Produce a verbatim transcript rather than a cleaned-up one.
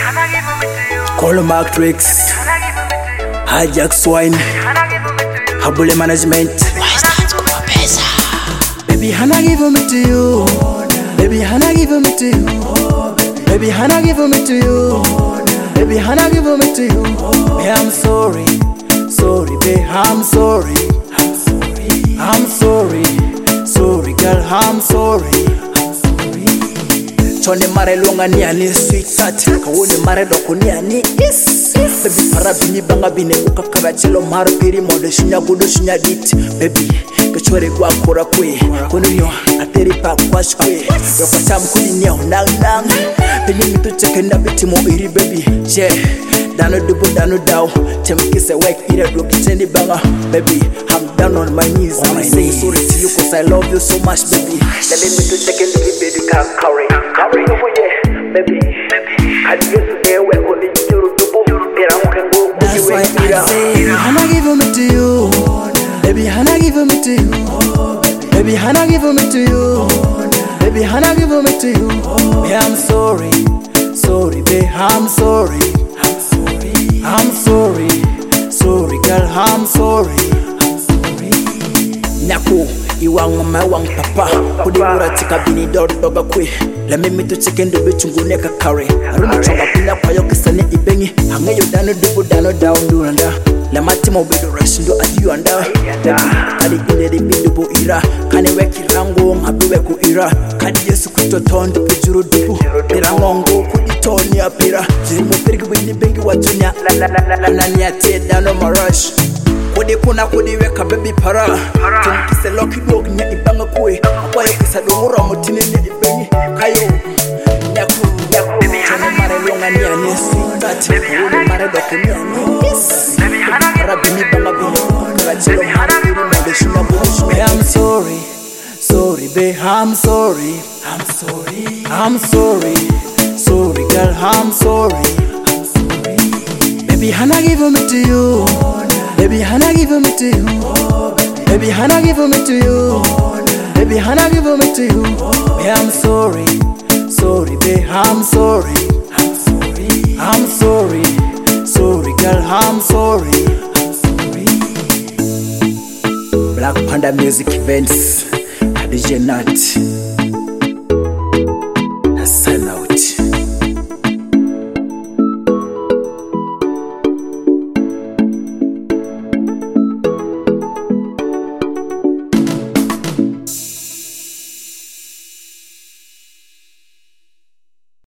Call Matrix, Hijack Swine, Habule Management. Baby, Hannah give me to you. Baby, Hannah give me to you. Baby, Hannah give me to you. Baby, Hannah give me to you. Hey, I'm sorry, sorry, babe, I'm sorry. I'm sorry, sorry, girl, I'm sorry. Chone mare longa ni ani sweetheart, kawone mare doko ni ani yes. Baby para bini banga bine ukakara chelo maro piri mode shinya gudu shinya dit. Baby kachore kwa kora kwe, kono yo ateri pa kwash kwe. Yoko cham kuli niya unang nang. Bini mitu cheke na biti mo iri baby. Yeah, dano dubu dano daw. Temkise wek ira bloki tendi banga. Baby, I'm down on my knees. I'm saying sorry to you cause I love you so much baby. Let me to cheke ni baby can't carry. Carry over yeah, baby. I get to there where only you do. That's why I say, Hannah give me to you. Baby, Hannah give me to you. Baby, Hannah give me to you. Baby, Hannah give me to you. Yeah, I'm sorry, sorry, babe, I'm sorry. I'm sorry, I'm sorry, sorry, girl, I'm sorry. Nyako, iwang mama wang papa. Kudibura tika bini dor doga kwe. Let me meet to chicken the bitch ngune ka carry. Aruna chonga pina kwa yo kisane ibengi. Hangeyo dano dubu dano down duranda. La matimo bido rashindo adiyo anda. Kali inde di bindu bo ira. Kane weki rango ngabi weku ira. Kali yesu kuto tondo pujuru dubu. Pirangongo kuditoni apira. Jirimo pergi wini bengi watunya. Ananya te dano marash. Kodi kuna kodi weka baby para. Tunikise loki dog nya ibanga kwe. Kwa yo kisa dongura mutine nya ibengi. Kayo nyaku nyaku chane mare longa ni ani sweetheart. Wone mare doko ni ani yes. Rabini banga bini kachelo mare iri mode shina bush. Hey, I'm sorry, sorry babe, I'm sorry. I'm sorry, I'm sorry, sorry girl, I'm sorry. I'm sorry. Baby, Hannah give me to you. Baby, Hannah give me to you. Baby, Hannah give me to you. Baby, Hannah give me to you. Yeah, I'm sorry, sorry, babe, I'm sorry. I'm sorry, I'm sorry, sorry, girl, I'm sorry. I'm sorry. Black Panda Music Events, D J Nat.